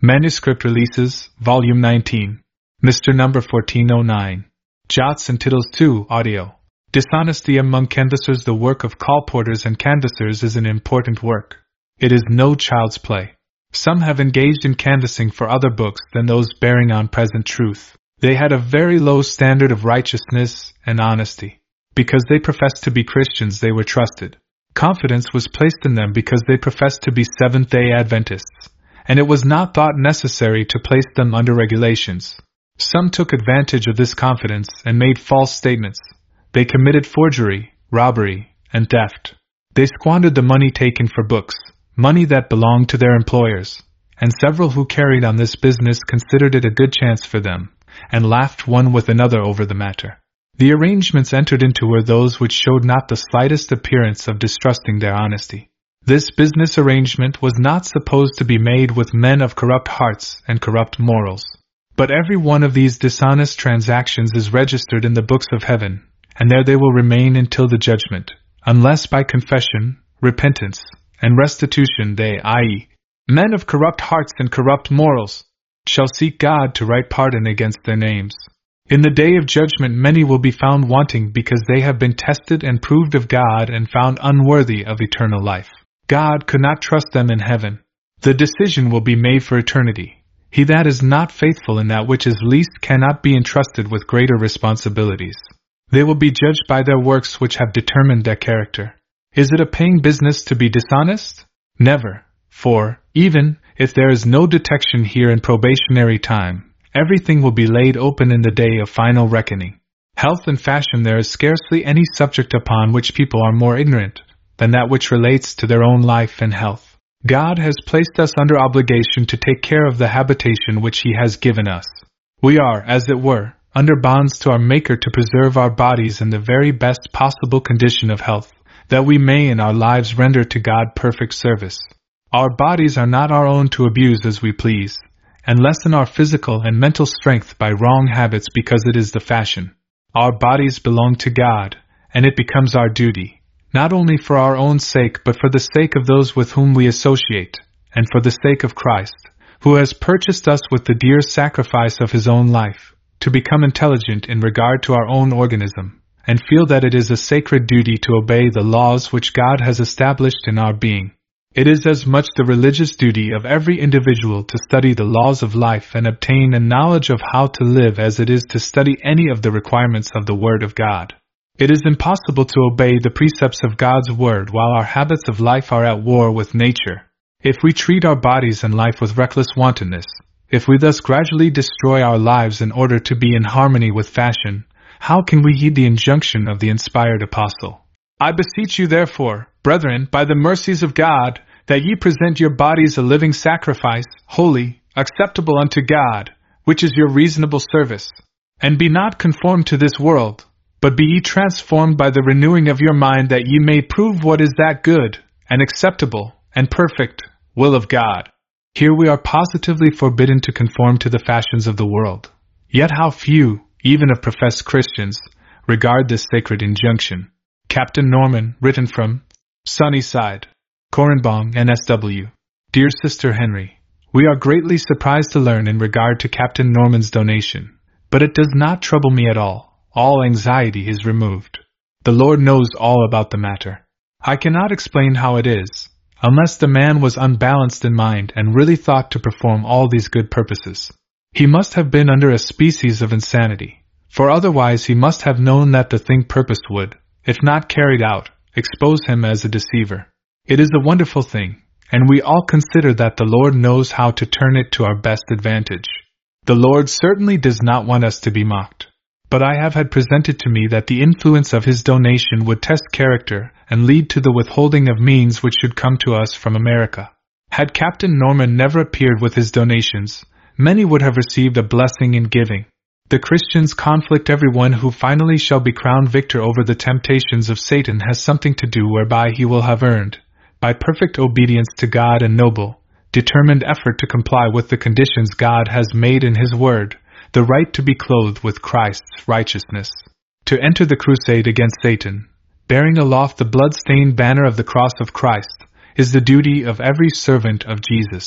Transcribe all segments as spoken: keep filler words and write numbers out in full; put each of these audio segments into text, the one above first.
Manuscript Releases, Volume nineteen. Mister Number fourteen oh nine. Jots and Tittles two, Audio. Dishonesty among canvassers. The work of colporteurs and canvassers is an important work. It is no child's play. Some have engaged in canvassing for other books than those bearing on present truth. They had a very low standard of righteousness and honesty. Because they professed to be Christians, they were trusted. Confidence was placed in them because they professed to be Seventh-day Adventists, and it was not thought necessary to place them under regulations. Some took advantage of this confidence and made false statements. They committed forgery, robbery, and theft. They squandered the money taken for books, money that belonged to their employers, and several who carried on this business considered it a good chance for them, and laughed one with another over the matter. The arrangements entered into were those which showed not the slightest appearance of distrusting their honesty. This business arrangement was not supposed to be made with men of corrupt hearts and corrupt morals. But every one of these dishonest transactions is registered in the books of heaven, and there they will remain until the judgment, unless by confession, repentance, and restitution they, that is, men of corrupt hearts and corrupt morals, shall seek God to write pardon against their names. In the day of judgment many will be found wanting because they have been tested and proved of God and found unworthy of eternal life. God could not trust them in heaven. The decision will be made for eternity. He that is not faithful in that which is least cannot be entrusted with greater responsibilities. They will be judged by their works which have determined their character. Is it a paying business to be dishonest? Never, for, even if there is no detection here in probationary time, everything will be laid open in the day of final reckoning. Health and fashion. There is scarcely any subject upon which people are more ignorant than that which relates to their own life and health. God has placed us under obligation to take care of the habitation which He has given us. We are, as it were, under bonds to our Maker to preserve our bodies in the very best possible condition of health, that we may in our lives render to God perfect service. Our bodies are not our own to abuse as we please, and lessen our physical and mental strength by wrong habits because it is the fashion. Our bodies belong to God, and it becomes our duty, not only for our own sake but for the sake of those with whom we associate, and for the sake of Christ, who has purchased us with the dear sacrifice of His own life, to become intelligent in regard to our own organism, and feel that it is a sacred duty to obey the laws which God has established in our being. It is as much the religious duty of every individual to study the laws of life and obtain a knowledge of how to live as it is to study any of the requirements of the Word of God. It is impossible to obey the precepts of God's Word while our habits of life are at war with nature. If we treat our bodies and life with reckless wantonness, if we thus gradually destroy our lives in order to be in harmony with fashion, how can we heed the injunction of the inspired apostle? I beseech you therefore, brethren, by the mercies of God, that ye present your bodies a living sacrifice, holy, acceptable unto God, which is your reasonable service. And be not conformed to this world, but be ye transformed by the renewing of your mind, that ye may prove what is that good, and acceptable, and perfect will of God. Here we are positively forbidden to conform to the fashions of the world. Yet how few, even of professed Christians, regard this sacred injunction. Captain Norman, written from Sunnyside, Cornbong, N S W. Dear Sister Henry, we are greatly surprised to learn in regard to Captain Norman's donation, but it does not trouble me at all. All anxiety is removed. The Lord knows all about the matter. I cannot explain how it is, unless the man was unbalanced in mind and really thought to perform all these good purposes. He must have been under a species of insanity, for otherwise he must have known that the thing purposed would, if not carried out, expose him as a deceiver. It is a wonderful thing, and we all consider that the Lord knows how to turn it to our best advantage. The Lord certainly does not want us to be mocked. But I have had presented to me that the influence of his donation would test character and lead to the withholding of means which should come to us from America. Had Captain Norman never appeared with his donations, many would have received a blessing in giving. The Christians conflict. Everyone who finally shall be crowned victor over the temptations of Satan has something to do whereby he will have earned, by perfect obedience to God and noble, determined effort to comply with the conditions God has made in His Word, the right to be clothed with Christ's righteousness, to enter the crusade against Satan, bearing aloft the blood-stained banner of the cross of Christ, is the duty of every servant of Jesus.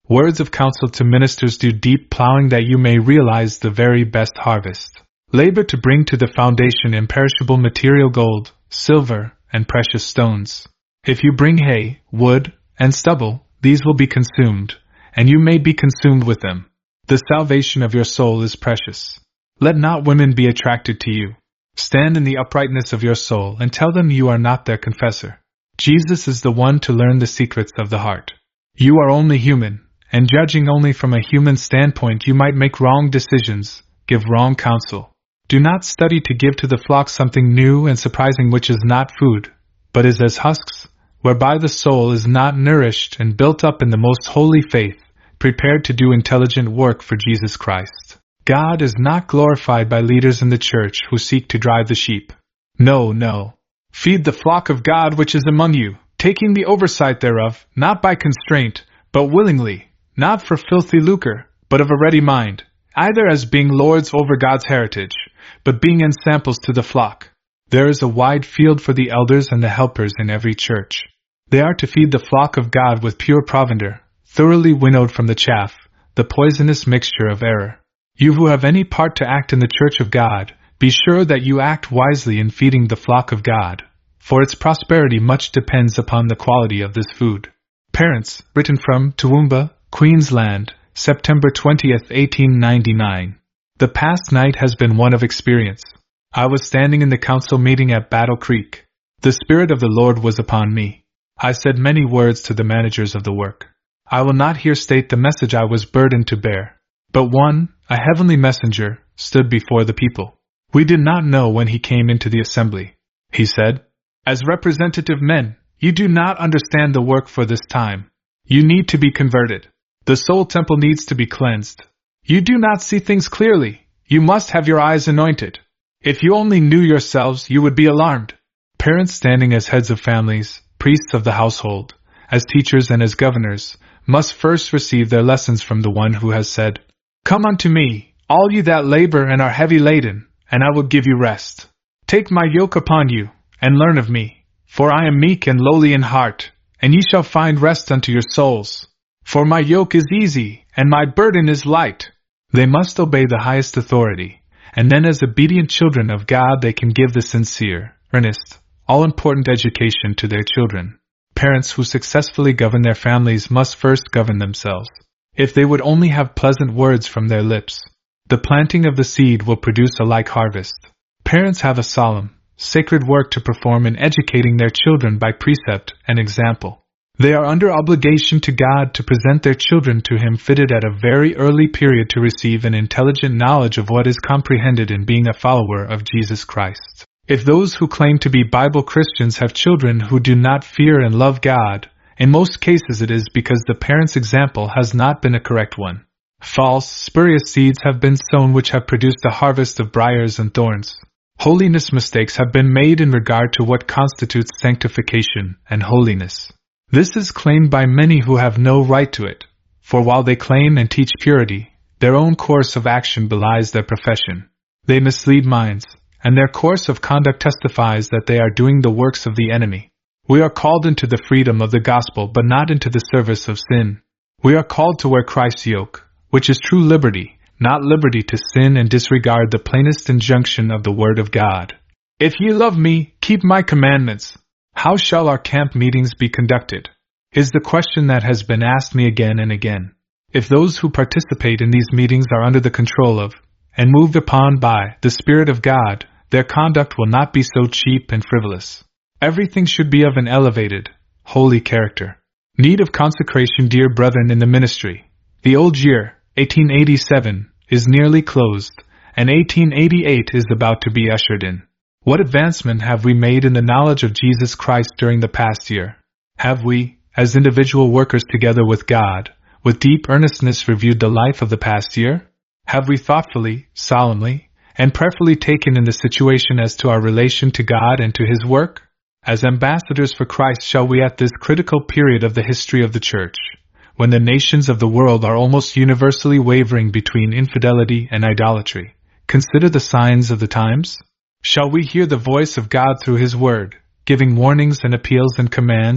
Words of counsel to ministers: do deep plowing that you may realize the very best harvest. Labor to bring to the foundation imperishable material: gold, silver, and precious stones. If you bring hay, wood, and stubble, these will be consumed, and you may be consumed with them. The salvation of your soul is precious. Let not women be attracted to you. Stand in the uprightness of your soul and tell them you are not their confessor. Jesus is the one to learn the secrets of the heart. You are only human, and judging only from a human standpoint you might make wrong decisions, give wrong counsel. Do not study to give to the flock something new and surprising which is not food, but is as husks, whereby the soul is not nourished and built up in the most holy faith, prepared to do intelligent work for Jesus Christ. God is not glorified by leaders in the church who seek to drive the sheep. No, no. Feed the flock of God which is among you, taking the oversight thereof, not by constraint, but willingly, not for filthy lucre, but of a ready mind, either as being lords over God's heritage, but being ensamples to the flock. There is a wide field for the elders and the helpers in every church. They are to feed the flock of God with pure provender, thoroughly winnowed from the chaff, the poisonous mixture of error. You who have any part to act in the church of God, be sure that you act wisely in feeding the flock of God, for its prosperity much depends upon the quality of this food. Parents, written from Toowoomba, Queensland, September twentieth, eighteen ninety-nine. The past night has been one of experience. I was standing in the council meeting at Battle Creek. The Spirit of the Lord was upon me. I said many words to the managers of the work. I will not here state the message I was burdened to bear. But one, a heavenly messenger, stood before the people. We did not know when he came into the assembly. He said, "As representative men, you do not understand the work for this time. You need to be converted. The soul temple needs to be cleansed. You do not see things clearly. You must have your eyes anointed. If you only knew yourselves, you would be alarmed." Parents standing as heads of families, priests of the household, as teachers and as governors, must first receive their lessons from the one who has said, "Come unto me, all you that labor and are heavy laden, and I will give you rest. Take my yoke upon you, and learn of me, for I am meek and lowly in heart, and ye shall find rest unto your souls. For my yoke is easy, and my burden is light." They must obey the highest authority, and then as obedient children of God they can give the sincere, earnest, all-important education to their children. Parents who successfully govern their families must first govern themselves. If they would only have pleasant words from their lips, the planting of the seed will produce a like harvest. Parents have a solemn, sacred work to perform in educating their children by precept and example. They are under obligation to God to present their children to Him fitted at a very early period to receive an intelligent knowledge of what is comprehended in being a follower of Jesus Christ. If those who claim to be Bible Christians have children who do not fear and love God, in most cases it is because the parents' example has not been a correct one. False, spurious seeds have been sown which have produced a harvest of briars and thorns. Holiness mistakes have been made in regard to what constitutes sanctification and holiness. This is claimed by many who have no right to it, for while they claim and teach purity, their own course of action belies their profession. They mislead minds, and their course of conduct testifies that they are doing the works of the enemy. We are called into the freedom of the gospel, but not into the service of sin. We are called to wear Christ's yoke, which is true liberty, not liberty to sin and disregard the plainest injunction of the Word of God. "If ye love me, keep my commandments." How shall our camp meetings be conducted? Is the question that has been asked me again and again. If those who participate in these meetings are under the control of, and moved upon by, the Spirit of God, their conduct will not be so cheap and frivolous. Everything should be of an elevated, holy character. Need of consecration. Dear brethren in the ministry, the old year, eighteen eighty-seven, is nearly closed, and eighteen eighty-eight is about to be ushered in. What advancement have we made in the knowledge of Jesus Christ during the past year? Have we, as individual workers together with God, with deep earnestness reviewed the life of the past year? Have we thoughtfully, solemnly, and prayerfully taken in the situation as to our relation to God and to His work? As ambassadors for Christ shall we at this critical period of the history of the Church, when the nations of the world are almost universally wavering between infidelity and idolatry, consider the signs of the times? Shall we hear the voice of God through His Word, giving warnings and appeals and commands,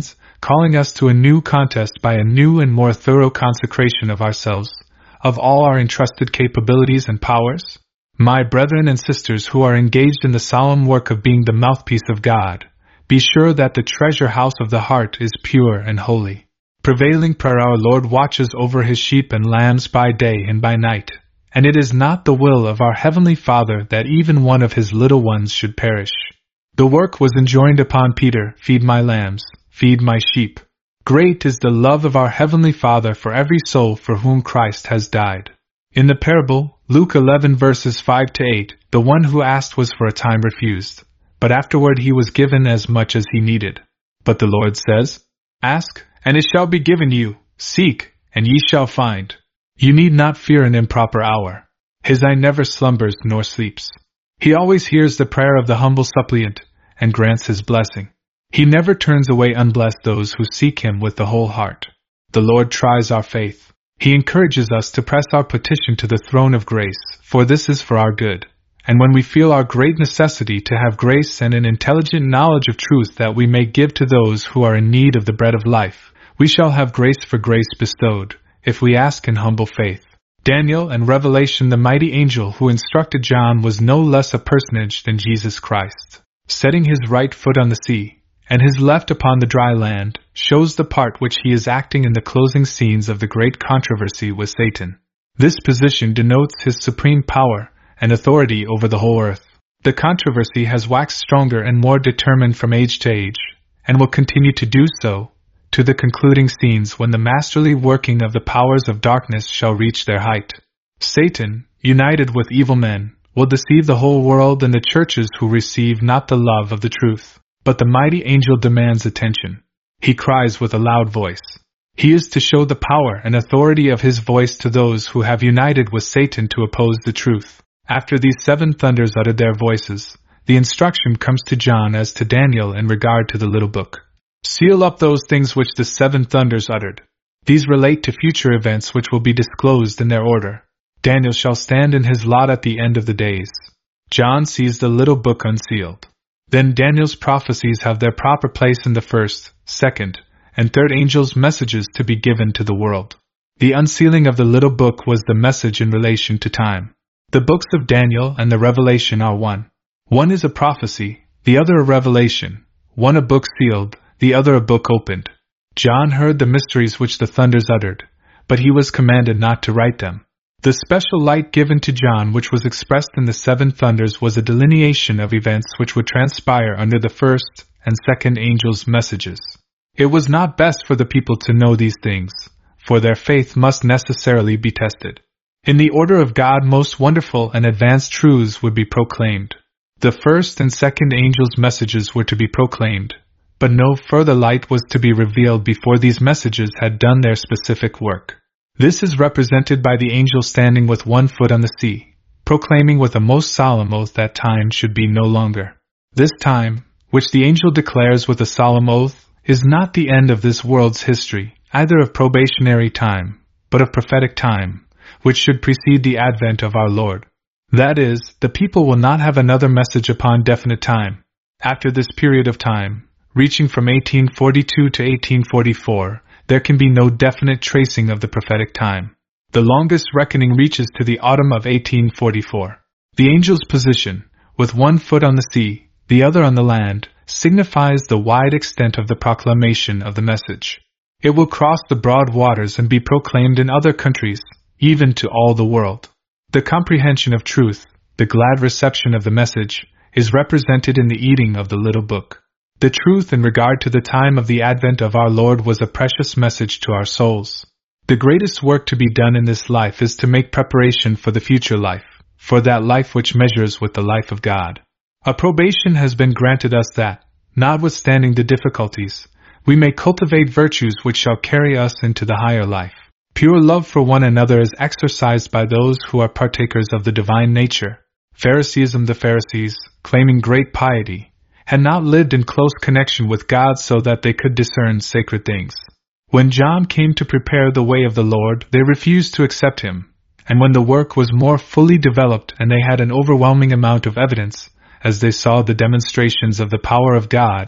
calling us to a new contest by a new and more thorough consecration of ourselves, of all our entrusted capabilities and powers? My brethren and sisters who are engaged in the solemn work of being the mouthpiece of God, be sure that the treasure house of the heart is pure and holy. Prevailing prayer, our Lord watches over his sheep and lambs by day and by night, and it is not the will of our Heavenly Father that even one of his little ones should perish. The work was enjoined upon Peter, feed my lambs, feed my sheep. Great is the love of our Heavenly Father for every soul for whom Christ has died. In the parable, Luke eleven verses five to eight, the one who asked was for a time refused, but afterward he was given as much as he needed. But the Lord says, Ask, and it shall be given you, seek, and ye shall find. You need not fear an improper hour. His eye never slumbers nor sleeps. He always hears the prayer of the humble suppliant, and grants his blessing. He never turns away unblessed those who seek him with the whole heart. The Lord tries our faith. He encourages us to press our petition to the throne of grace, for this is for our good. And when we feel our great necessity to have grace and an intelligent knowledge of truth that we may give to those who are in need of the bread of life, we shall have grace for grace bestowed, if we ask in humble faith. Daniel and Revelation, the mighty angel who instructed John, was no less a personage than Jesus Christ. Setting his right foot on the sea, and his left upon the dry land, shows the part which he is acting in the closing scenes of the great controversy with Satan. This position denotes his supreme power and authority over the whole earth. The controversy has waxed stronger and more determined from age to age, and will continue to do so, to the concluding scenes when the masterly working of the powers of darkness shall reach their height. Satan, united with evil men, will deceive the whole world and the churches who receive not the love of the truth. But the mighty angel demands attention. He cries with a loud voice. He is to show the power and authority of his voice to those who have united with Satan to oppose the truth. After these seven thunders uttered their voices, the instruction comes to John as to Daniel in regard to the little book. Seal up those things which the seven thunders uttered. These relate to future events which will be disclosed in their order. Daniel shall stand in his lot at the end of the days. John sees the little book unsealed. Then Daniel's prophecies have their proper place in the first, second, and third angels' messages to be given to the world. The unsealing of the little book was the message in relation to time. The books of Daniel and the Revelation are one. One is a prophecy, the other a revelation, one a book sealed, the other a book opened. John heard the mysteries which the thunders uttered, but he was commanded not to write them. The special light given to John which was expressed in the seven thunders was a delineation of events which would transpire under the first and second angels' messages. It was not best for the people to know these things, for their faith must necessarily be tested. In the order of God, most wonderful and advanced truths would be proclaimed. The first and second angels' messages were to be proclaimed, but no further light was to be revealed before these messages had done their specific work. This is represented by the angel standing with one foot on the sea, proclaiming with a most solemn oath that time should be no longer. This time, which the angel declares with a solemn oath, is not the end of this world's history, either of probationary time, but of prophetic time, which should precede the advent of our Lord. That is, the people will not have another message upon definite time. After this period of time, reaching from eighteen forty-two to eighteen forty-four, there can be no definite tracing of the prophetic time. The longest reckoning reaches to the autumn of eighteen forty-four. The angel's position, with one foot on the sea, the other on the land, signifies the wide extent of the proclamation of the message. It will cross the broad waters and be proclaimed in other countries, even to all the world. The comprehension of truth, the glad reception of the message, is represented in the eating of the little book. The truth in regard to the time of the advent of our Lord was a precious message to our souls. The greatest work to be done in this life is to make preparation for the future life, for that life which measures with the life of God. A probation has been granted us that, notwithstanding the difficulties, we may cultivate virtues which shall carry us into the higher life. Pure love for one another is exercised by those who are partakers of the divine nature. Phariseeism, the Pharisees, claiming great piety, had not lived in close connection with God so that they could discern sacred things. When John came to prepare the way of the Lord, they refused to accept him, and when the work was more fully developed and they had an overwhelming amount of evidence, as they saw the demonstrations of the power of God,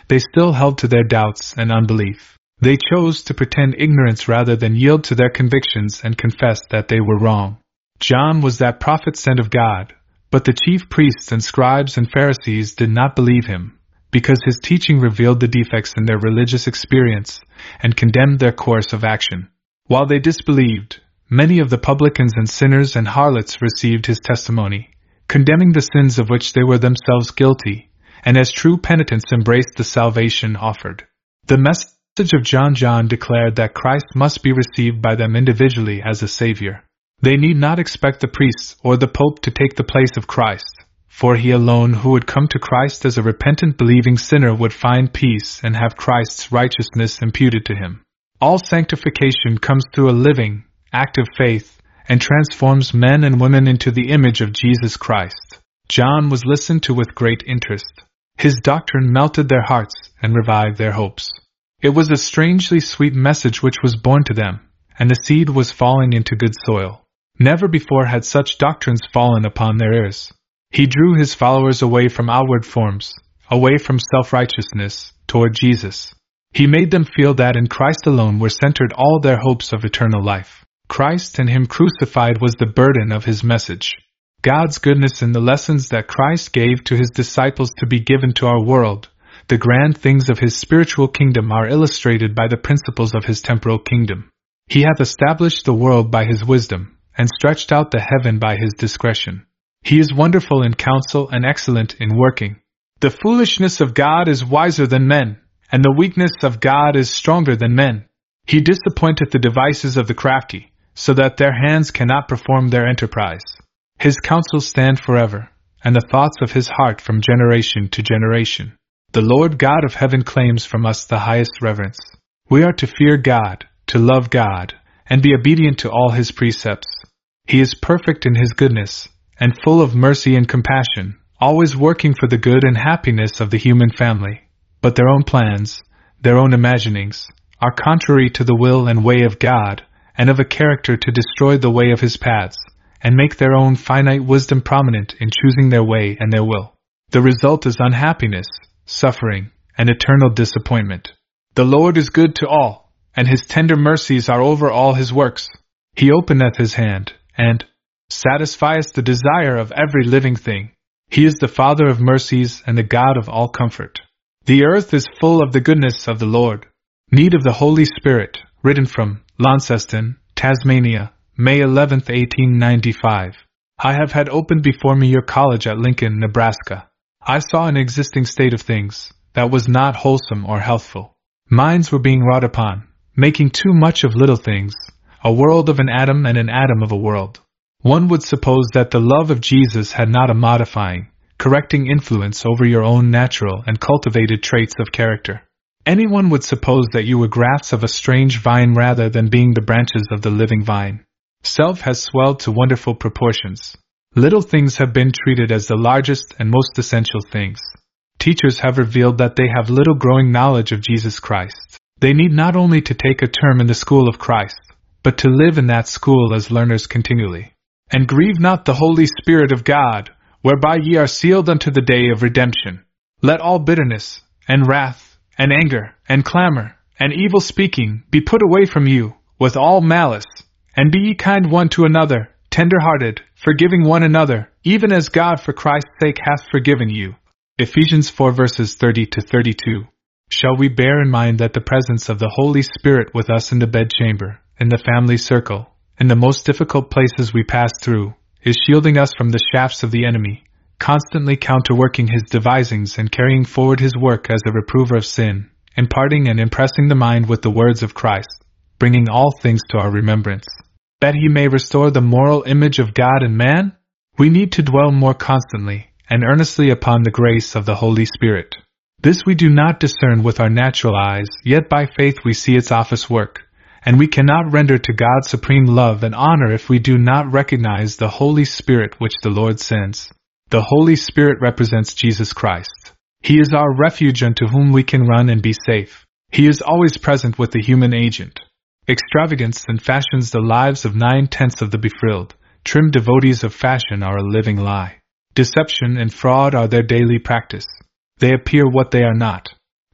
they still held to their doubts and unbelief. They chose to pretend ignorance rather than yield to their convictions and confess that they were wrong. John was that prophet sent of God, but the chief priests and scribes and Pharisees did not believe him, because his teaching revealed the defects in their religious experience and condemned their course of action. While they disbelieved, many of the publicans and sinners and harlots received his testimony, condemning the sins of which they were themselves guilty, and as true penitents embraced the salvation offered. The message of John John declared that Christ must be received by them individually as a Savior. They need not expect the priests or the Pope to take the place of Christ, for he alone who would come to Christ as a repentant believing sinner would find peace and have Christ's righteousness imputed to him. All sanctification comes through a living, active faith, and transforms men and women into the image of Jesus Christ. John was listened to with great interest. His doctrine melted their hearts and revived their hopes. It was a strangely sweet message which was born to them, and the seed was falling into good soil. Never before had such doctrines fallen upon their ears. He drew his followers away from outward forms, away from self-righteousness, toward Jesus. He made them feel that in Christ alone were centered all their hopes of eternal life. Christ and Him crucified was the burden of His message. God's goodness in the lessons that Christ gave to His disciples to be given to our world. The grand things of His spiritual kingdom are illustrated by the principles of His temporal kingdom. He hath established the world by His wisdom, and stretched out the heaven by His discretion. He is wonderful in counsel and excellent in working. The foolishness of God is wiser than men, and the weakness of God is stronger than men. He disappointeth the devices of the crafty, so that their hands cannot perform their enterprise. His counsels stand forever, and the thoughts of His heart from generation to generation. The Lord God of heaven claims from us the highest reverence. We are to fear God, to love God, and be obedient to all His precepts. He is perfect in His goodness, and full of mercy and compassion, always working for the good and happiness of the human family. But their own plans, their own imaginings, are contrary to the will and way of God, and of a character to destroy the way of His paths, and make their own finite wisdom prominent in choosing their way and their will. The result is unhappiness, suffering, and eternal disappointment. The Lord is good to all, and His tender mercies are over all His works. He openeth His hand, and satisfieth the desire of every living thing. He is the Father of mercies and the God of all comfort. The earth is full of the goodness of the Lord. Need of the Holy Spirit, written from Launceston, Tasmania, May eleventh, eighteen ninety-five. I have had opened before me your college at Lincoln, Nebraska. I saw an existing state of things that was not wholesome or healthful. Minds were being wrought upon, making too much of little things, a world of an atom and an atom of a world. One would suppose that the love of Jesus had not a modifying, correcting influence over your own natural and cultivated traits of character. Anyone would suppose that you were grafts of a strange vine rather than being the branches of the living vine. Self has swelled to wonderful proportions. Little things have been treated as the largest and most essential things. Teachers have revealed that they have little growing knowledge of Jesus Christ. They need not only to take a term in the school of Christ, but to live in that school as learners continually. And grieve not the Holy Spirit of God, whereby ye are sealed unto the day of redemption. Let all bitterness, and wrath, and anger, and clamor, and evil speaking be put away from you, with all malice. And be ye kind one to another, tender-hearted, forgiving one another, even as God for Christ's sake hath forgiven you. Ephesians four verses thirty to thirty-two. Shall we bear in mind that the presence of the Holy Spirit with us in the bedchamber, in the family circle, in the most difficult places we pass through, is shielding us from the shafts of the enemy, constantly counterworking his devisings and carrying forward his work as a reprover of sin, imparting and impressing the mind with the words of Christ, bringing all things to our remembrance, that he may restore the moral image of God in man? We need to dwell more constantly and earnestly upon the grace of the Holy Spirit. This we do not discern with our natural eyes, yet by faith we see its office work. And we cannot render to God supreme love and honor if we do not recognize the Holy Spirit which the Lord sends. The Holy Spirit represents Jesus Christ. He is our refuge unto whom we can run and be safe. He is always present with the human agent. Extravagance and fashions the lives of nine-tenths of the befrilled. Trim devotees of fashion are a living lie. Deception and fraud are their daily practice. They appear what they are not.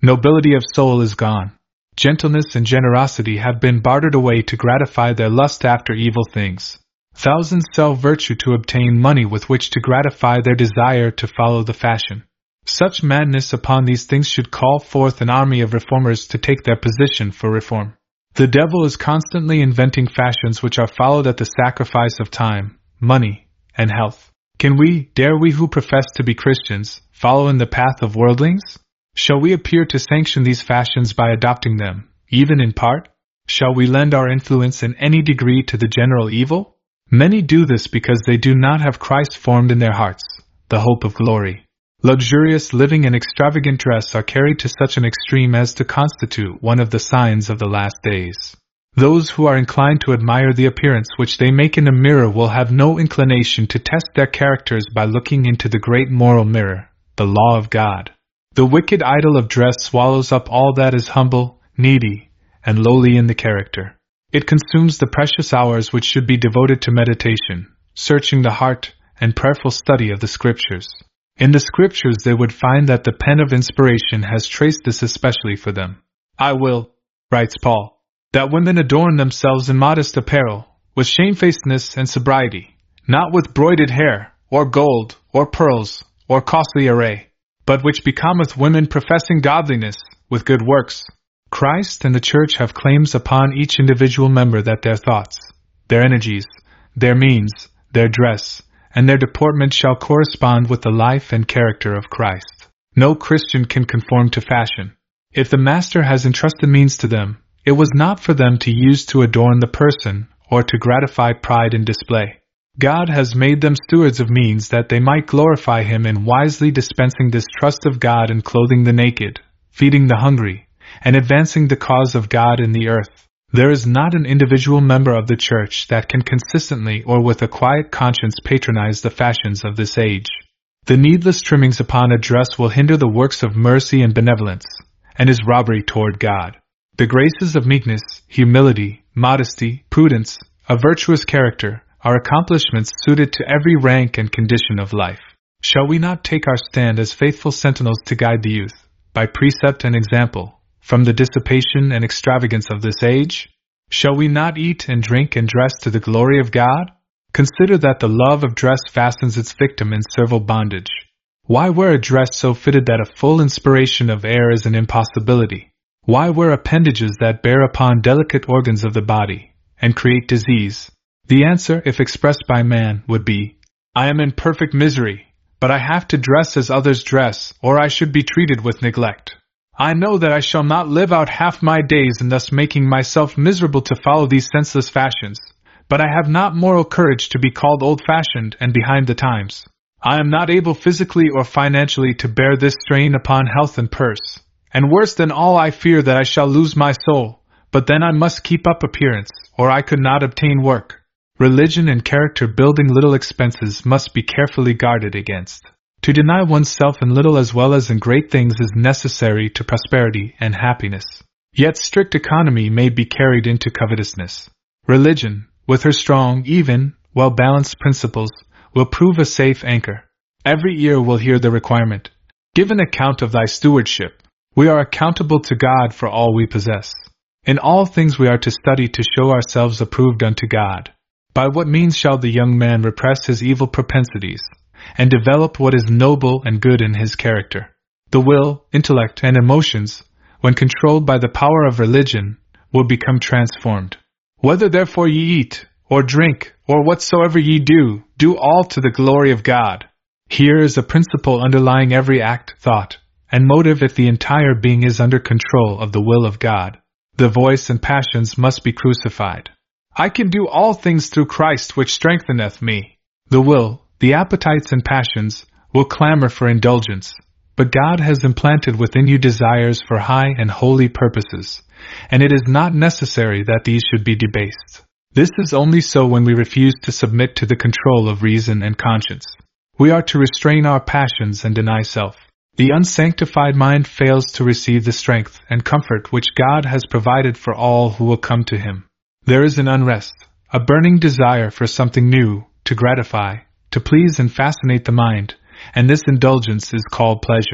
Nobility of soul is gone. Gentleness and generosity have been bartered away to gratify their lust after evil things. Thousands sell virtue to obtain money with which to gratify their desire to follow the fashion. Such madness upon these things should call forth an army of reformers to take their position for reform. The devil is constantly inventing fashions which are followed at the sacrifice of time, money, and health. Can we, dare we who profess to be Christians, follow in the path of worldlings? Shall we appear to sanction these fashions by adopting them, even in part? Shall we lend our influence in any degree to the general evil? Many do this because they do not have Christ formed in their hearts, the hope of glory. Luxurious living and extravagant dress are carried to such an extreme as to constitute one of the signs of the last days. Those who are inclined to admire the appearance which they make in a mirror will have no inclination to test their characters by looking into the great moral mirror, the law of God. The wicked idol of dress swallows up all that is humble, needy, and lowly in the character. It consumes the precious hours which should be devoted to meditation, searching the heart, and prayerful study of the Scriptures. In the Scriptures they would find that the pen of inspiration has traced this especially for them. I will, writes Paul, that women adorn themselves in modest apparel, with shamefacedness and sobriety, not with broided hair, or gold, or pearls, or costly array, but which becometh women professing godliness, with good works. Christ and the Church have claims upon each individual member that their thoughts, their energies, their means, their dress, and their deportment shall correspond with the life and character of Christ. No Christian can conform to fashion. If the Master has entrusted means to them, it was not for them to use to adorn the person, or to gratify pride in display. God has made them stewards of means that they might glorify Him in wisely dispensing this trust of God and clothing the naked, feeding the hungry, and advancing the cause of God in the earth. There is not an individual member of the Church that can consistently or with a quiet conscience patronize the fashions of this age. The needless trimmings upon a dress will hinder the works of mercy and benevolence, and is robbery toward God. The graces of meekness, humility, modesty, prudence, a virtuous character, are accomplishments suited to every rank and condition of life. Shall we not take our stand as faithful sentinels to guide the youth, by precept and example, from the dissipation and extravagance of this age? Shall we not eat and drink and dress to the glory of God? Consider that the love of dress fastens its victim in servile bondage. Why wear a dress so fitted that a full inspiration of air is an impossibility? Why wear appendages that bear upon delicate organs of the body, and create disease? The answer, if expressed by man, would be, I am in perfect misery, but I have to dress as others dress, or I should be treated with neglect. I know that I shall not live out half my days in thus making myself miserable to follow these senseless fashions, but I have not moral courage to be called old-fashioned and behind the times. I am not able physically or financially to bear this strain upon health and purse, and worse than all I fear that I shall lose my soul, but then I must keep up appearance, or I could not obtain work. Religion and character-building little expenses must be carefully guarded against. To deny oneself in little as well as in great things is necessary to prosperity and happiness. Yet strict economy may be carried into covetousness. Religion, with her strong, even, well-balanced principles, will prove a safe anchor. Every ear will hear the requirement, give an account of thy stewardship. We are accountable to God for all we possess. In all things we are to study to show ourselves approved unto God. By what means shall the young man repress his evil propensities, and develop what is noble and good in his character? The will, intellect, and emotions, when controlled by the power of religion, will become transformed. Whether therefore ye eat, or drink, or whatsoever ye do, do all to the glory of God. Here is a principle underlying every act, thought, and motive if the entire being is under control of the will of God. The voice and passions must be crucified. I can do all things through Christ which strengtheneth me. The will, the appetites and passions, will clamor for indulgence, but God has implanted within you desires for high and holy purposes, and it is not necessary that these should be debased. This is only so when we refuse to submit to the control of reason and conscience. We are to restrain our passions and deny self. The unsanctified mind fails to receive the strength and comfort which God has provided for all who will come to Him. There is an unrest, a burning desire for something new, to gratify, to please and fascinate the mind, and this indulgence is called pleasure.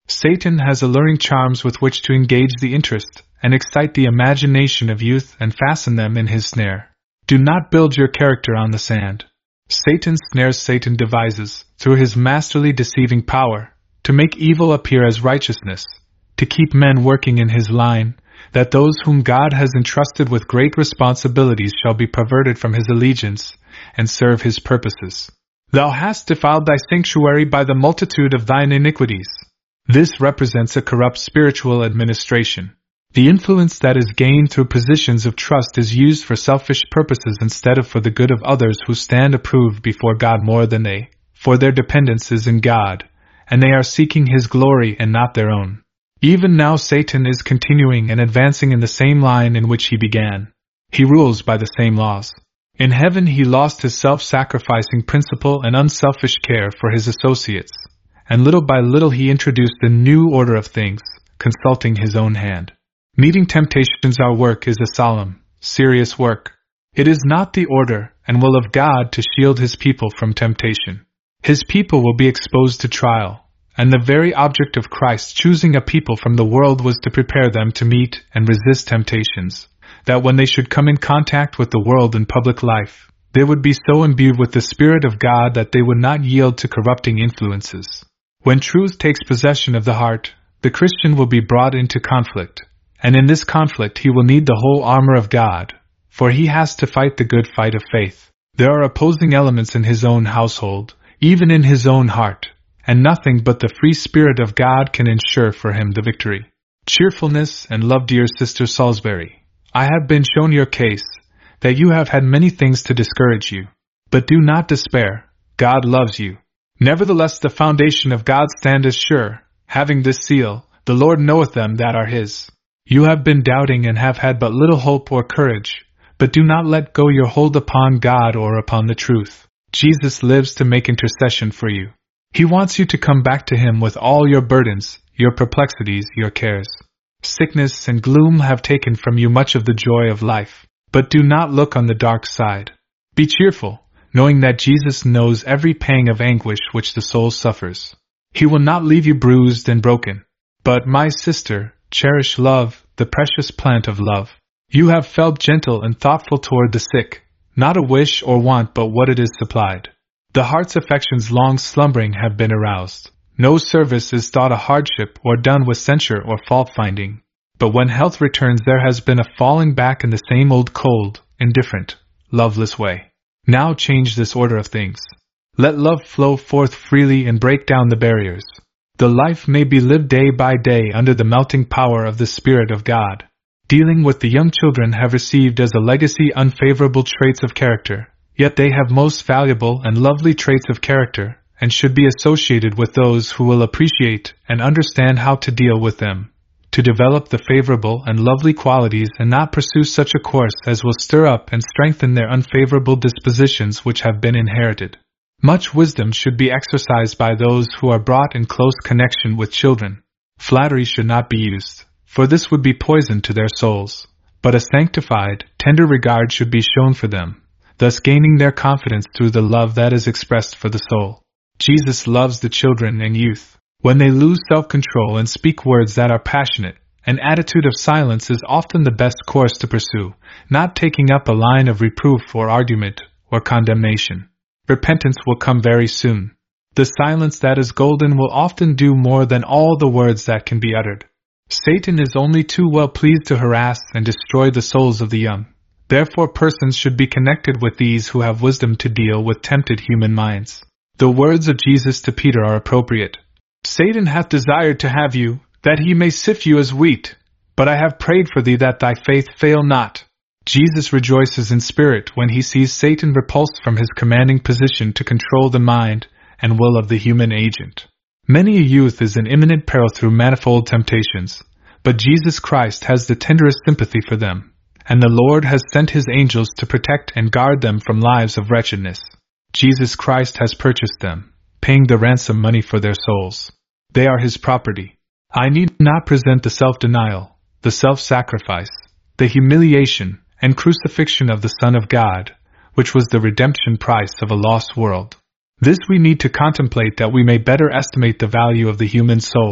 Satan has alluring charms with which to engage the interest and excite the imagination of youth and fasten them in his snare. Do not build your character on the sand. Satan snares Satan devises, through his masterly deceiving power, to make evil appear as righteousness, to keep men working in his line, that those whom God has entrusted with great responsibilities shall be perverted from his allegiance, and serve his purposes. Thou hast defiled thy sanctuary by the multitude of thine iniquities. This represents a corrupt spiritual administration. The influence that is gained through positions of trust is used for selfish purposes instead of for the good of others who stand approved before God more than they, for their dependence is in God, and they are seeking his glory and not their own. Even now Satan is continuing and advancing in the same line in which he began. He rules by the same laws. In heaven he lost his self-sacrificing principle and unselfish care for his associates, and little by little he introduced a new order of things, consulting his own hand. Meeting temptations, our work is a solemn, serious work. It is not the order and will of God to shield his people from temptation. His people will be exposed to trial, and the very object of Christ choosing a people from the world was to prepare them to meet and resist temptations, that when they should come in contact with the world in public life, they would be so imbued with the Spirit of God that they would not yield to corrupting influences. When truth takes possession of the heart, the Christian will be brought into conflict, and in this conflict he will need the whole armor of God, for he has to fight the good fight of faith. There are opposing elements in his own household, even in his own heart, and nothing but the free Spirit of God can ensure for him the victory. Cheerfulness and love, dear Sister Salisbury. I have been shown your case, that you have had many things to discourage you. But do not despair, God loves you. Nevertheless the foundation of God standeth sure, having this seal, the Lord knoweth them that are his. You have been doubting and have had but little hope or courage, but do not let go your hold upon God or upon the truth. Jesus lives to make intercession for you. He wants you to come back to him with all your burdens, your perplexities, your cares. Sickness and gloom have taken from you much of the joy of life, but do not look on the dark side. Be cheerful, knowing that Jesus knows every pang of anguish which the soul suffers. He will not leave you bruised and broken. But, my sister, cherish love, the precious plant of love. You have felt gentle and thoughtful toward the sick, not a wish or want but what it is supplied. The heart's affections long slumbering have been aroused. No service is thought a hardship or done with censure or fault-finding. But when health returns there has been a falling back in the same old cold, indifferent, loveless way. Now change this order of things. Let love flow forth freely and break down the barriers. The life may be lived day by day under the melting power of the Spirit of God. Dealing with the young children have received as a legacy unfavorable traits of character, yet they have most valuable and lovely traits of character, and should be associated with those who will appreciate and understand how to deal with them, to develop the favorable and lovely qualities and not pursue such a course as will stir up and strengthen their unfavorable dispositions which have been inherited. Much wisdom should be exercised by those who are brought in close connection with children. Flattery should not be used, for this would be poison to their souls, but a sanctified, tender regard should be shown for them, thus gaining their confidence through the love that is expressed for the soul. Jesus loves the children and youth. When they lose self-control and speak words that are passionate, an attitude of silence is often the best course to pursue, not taking up a line of reproof or argument or condemnation. Repentance will come very soon. The silence that is golden will often do more than all the words that can be uttered. Satan is only too well pleased to harass and destroy the souls of the young. Therefore persons should be connected with these who have wisdom to deal with tempted human minds. The words of Jesus to Peter are appropriate. Satan hath desired to have you, that he may sift you as wheat, but I have prayed for thee that thy faith fail not. Jesus rejoices in spirit when he sees Satan repulsed from his commanding position to control the mind and will of the human agent. Many a youth is in imminent peril through manifold temptations, but Jesus Christ has the tenderest sympathy for them, and the Lord has sent his angels to protect and guard them from lives of wretchedness. Jesus Christ has purchased them, paying the ransom money for their souls. They are his property. I need not present the self-denial, the self-sacrifice, the humiliation, and crucifixion of the Son of God, which was the redemption price of a lost world. This we need to contemplate that we may better estimate the value of the human soul.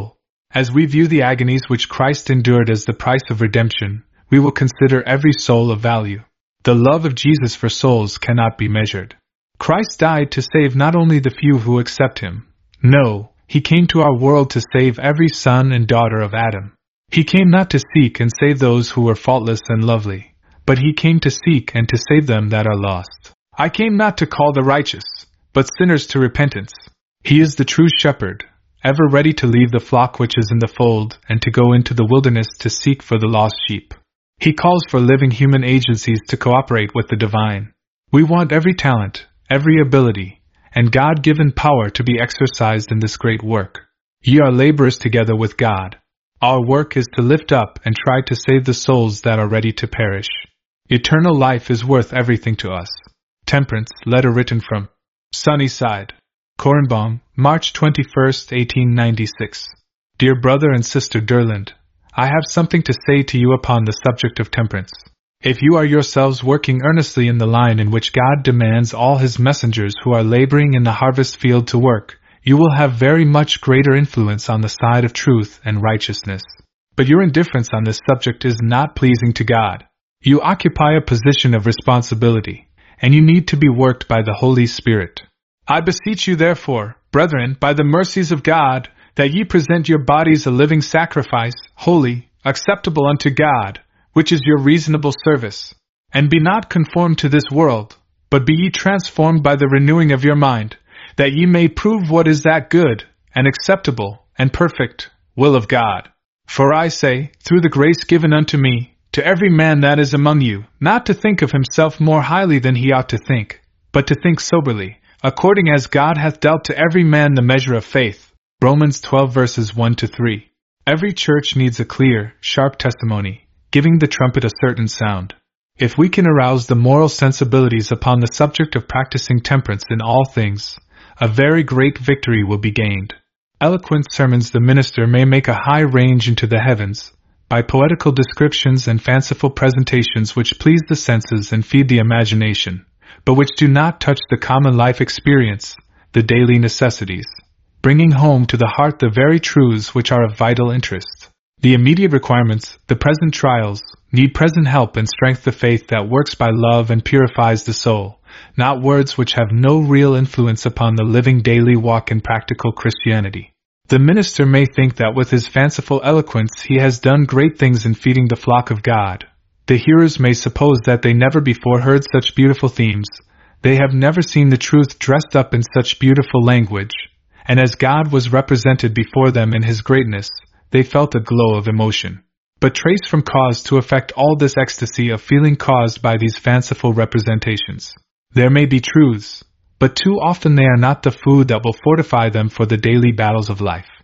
As we view the agonies which Christ endured as the price of redemption, we will consider every soul of value. The love of Jesus for souls cannot be measured. Christ died to save not only the few who accept Him. No, He came to our world to save every son and daughter of Adam. He came not to seek and save those who were faultless and lovely, but He came to seek and to save them that are lost. I came not to call the righteous, but sinners to repentance. He is the true shepherd, ever ready to leave the flock which is in the fold and to go into the wilderness to seek for the lost sheep. He calls for living human agencies to cooperate with the divine. We want every talent, every ability, and God-given power to be exercised in this great work. Ye are laborers together with God. Our work is to lift up and try to save the souls that are ready to perish. Eternal life is worth everything to us. Temperance, letter written from Sunnyside, Cornbong, March twenty-first, eighteen ninety-six. Dear brother and sister Derland, I have something to say to you upon the subject of temperance. If you are yourselves working earnestly in the line in which God demands all His messengers who are laboring in the harvest field to work, you will have very much greater influence on the side of truth and righteousness. But your indifference on this subject is not pleasing to God. You occupy a position of responsibility, and you need to be worked by the Holy Spirit. I beseech you therefore, brethren, by the mercies of God, that ye present your bodies a living sacrifice, holy, acceptable unto God, which is your reasonable service. And be not conformed to this world, but be ye transformed by the renewing of your mind, that ye may prove what is that good, and acceptable, and perfect will of God. For I say, through the grace given unto me, to every man that is among you, not to think of himself more highly than he ought to think, but to think soberly, according as God hath dealt to every man the measure of faith. Romans twelve verses one to three. Every church needs a clear, sharp testimony, giving the trumpet a certain sound. If we can arouse the moral sensibilities upon the subject of practicing temperance in all things, a very great victory will be gained. Eloquent sermons the minister may make a high range into the heavens, by poetical descriptions and fanciful presentations which please the senses and feed the imagination, but which do not touch the common life experience, the daily necessities, bringing home to the heart the very truths which are of vital interest. The immediate requirements, the present trials, need present help and strength, the faith that works by love and purifies the soul, not words which have no real influence upon the living daily walk in practical Christianity. The minister may think that with his fanciful eloquence he has done great things in feeding the flock of God. The hearers may suppose that they never before heard such beautiful themes, they have never seen the truth dressed up in such beautiful language, and as God was represented before them in His greatness, they felt a glow of emotion. But trace from cause to effect all this ecstasy of feeling caused by these fanciful representations. There may be truths, but too often they are not the food that will fortify them for the daily battles of life.